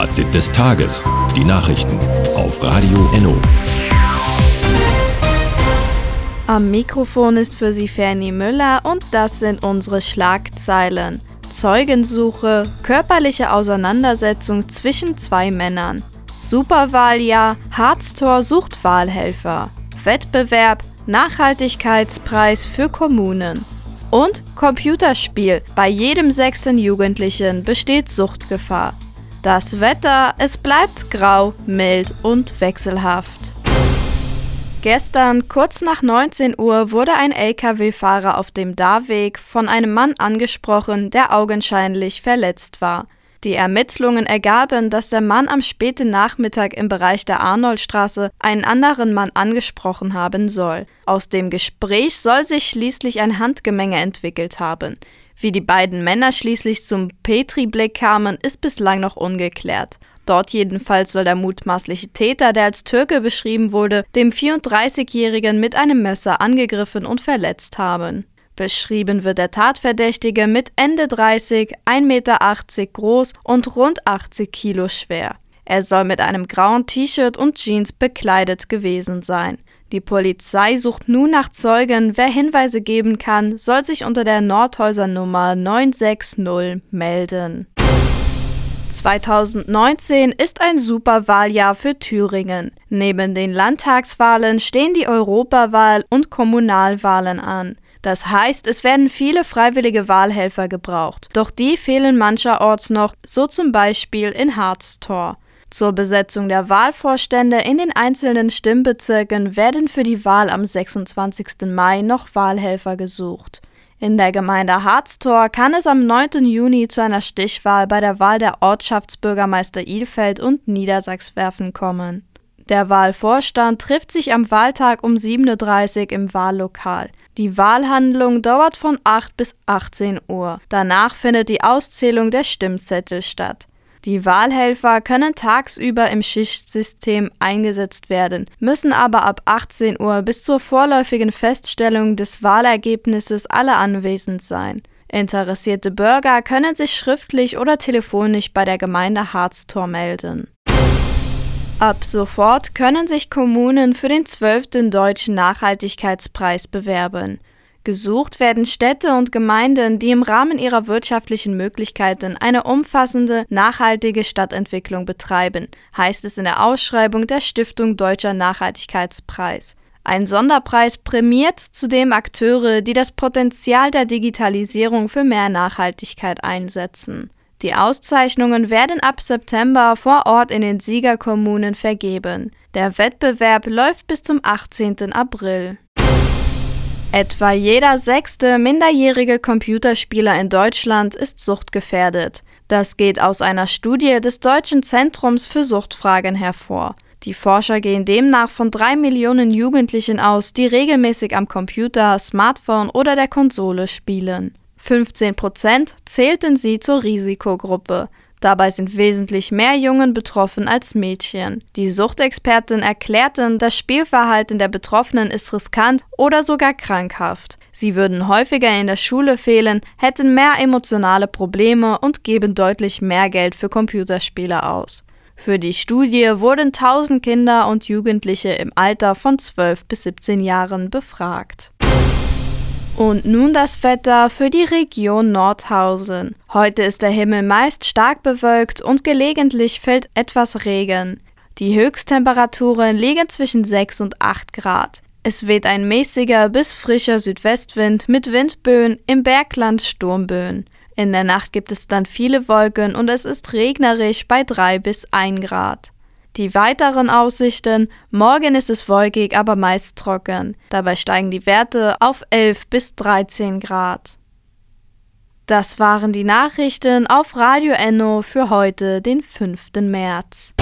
Fazit des Tages. Die Nachrichten auf Radio Enno. Am Mikrofon ist für Sie Fernie Müller und das sind unsere Schlagzeilen. Zeugensuche, körperliche Auseinandersetzung zwischen zwei Männern. Superwahljahr, Harztor sucht Wahlhelfer. Wettbewerb, Nachhaltigkeitspreis für Kommunen. Und Computerspiel, bei jedem 6. Jugendlichen besteht Suchtgefahr. Das Wetter, es bleibt grau, mild und wechselhaft. Gestern, kurz nach 19 Uhr, wurde ein LKW-Fahrer auf dem Darweg von einem Mann angesprochen, der augenscheinlich verletzt war. Die Ermittlungen ergaben, dass der Mann am späten Nachmittag im Bereich der Arnoldstraße einen anderen Mann angesprochen haben soll. Aus dem Gespräch soll sich schließlich ein Handgemenge entwickelt haben. Wie die beiden Männer schließlich zum Petri-Blick kamen, ist bislang noch ungeklärt. Dort jedenfalls soll der mutmaßliche Täter, der als Türke beschrieben wurde, dem 34-Jährigen mit einem Messer angegriffen und verletzt haben. Beschrieben wird der Tatverdächtige mit Ende 30, 1,80 Meter groß und rund 80 Kilo schwer. Er soll mit einem grauen T-Shirt und Jeans bekleidet gewesen sein. Die Polizei sucht nun nach Zeugen. Wer Hinweise geben kann, soll sich unter der Nordhäuser Nummer 960 melden. 2019 ist ein Superwahljahr für Thüringen. Neben den Landtagswahlen stehen die Europawahl und Kommunalwahlen an. Das heißt, es werden viele freiwillige Wahlhelfer gebraucht, doch die fehlen mancherorts noch, so zum Beispiel in Harztor. Zur Besetzung der Wahlvorstände in den einzelnen Stimmbezirken werden für die Wahl am 26. Mai noch Wahlhelfer gesucht. In der Gemeinde Harztor kann es am 9. Juni zu einer Stichwahl bei der Wahl der Ortschaftsbürgermeister Ilfeld und Niedersachswerfen kommen. Der Wahlvorstand trifft sich am Wahltag um 7:30 Uhr im Wahllokal. Die Wahlhandlung dauert von 8 bis 18 Uhr. Danach findet die Auszählung der Stimmzettel statt. Die Wahlhelfer können tagsüber im Schichtsystem eingesetzt werden, müssen aber ab 18 Uhr bis zur vorläufigen Feststellung des Wahlergebnisses alle anwesend sein. Interessierte Bürger können sich schriftlich oder telefonisch bei der Gemeinde Harztor melden. Ab sofort können sich Kommunen für den 12. Deutschen Nachhaltigkeitspreis bewerben. Gesucht werden Städte und Gemeinden, die im Rahmen ihrer wirtschaftlichen Möglichkeiten eine umfassende, nachhaltige Stadtentwicklung betreiben, heißt es in der Ausschreibung der Stiftung Deutscher Nachhaltigkeitspreis. Ein Sonderpreis prämiert zudem Akteure, die das Potenzial der Digitalisierung für mehr Nachhaltigkeit einsetzen. Die Auszeichnungen werden ab September vor Ort in den Siegerkommunen vergeben. Der Wettbewerb läuft bis zum 18. April. Etwa jeder 6. minderjährige Computerspieler in Deutschland ist suchtgefährdet. Das geht aus einer Studie des Deutschen Zentrums für Suchtfragen hervor. Die Forscher gehen demnach von 3 Millionen Jugendlichen aus, die regelmäßig am Computer, Smartphone oder der Konsole spielen. 15% zählten sie zur Risikogruppe. Dabei sind wesentlich mehr Jungen betroffen als Mädchen. Die Suchtexperten erklärten, das Spielverhalten der Betroffenen ist riskant oder sogar krankhaft. Sie würden häufiger in der Schule fehlen, hätten mehr emotionale Probleme und geben deutlich mehr Geld für Computerspiele aus. Für die Studie wurden 1000 Kinder und Jugendliche im Alter von 12 bis 17 Jahren befragt. Und nun das Wetter für die Region Nordhausen. Heute ist der Himmel meist stark bewölkt und gelegentlich fällt etwas Regen. Die Höchsttemperaturen liegen zwischen 6 und 8 Grad. Es weht ein mäßiger bis frischer Südwestwind mit Windböen, im Bergland Sturmböen. In der Nacht gibt es dann viele Wolken und es ist regnerisch bei 3 bis 1 Grad. Die weiteren Aussichten: morgen ist es wolkig, aber meist trocken. Dabei steigen die Werte auf 11 bis 13 Grad. Das waren die Nachrichten auf Radio Enno für heute, den 5. März.